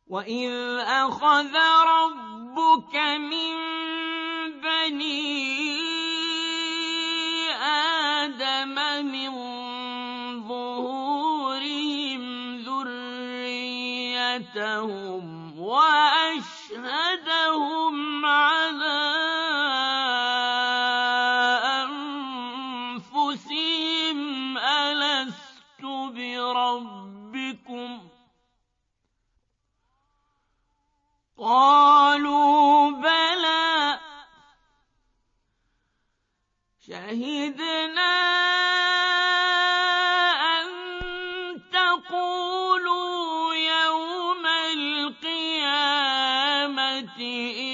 وَإِذْ أَخَذَ رَبُّكَ مِن بَنِي آدَمَ مِن ظُهُورِهِمْ ذُرِّيَّتَهُمْ وَأَشْهَدَهُمْ عَلَىٰ أَنفُسِهِمْ أَلَسْتُ بِرَبِّكُمْ ۖ قَالُوا بَلَىٰ شَهِدْنَا أَن تَقُولُوا يَوْمَ الْقِيَامَةِ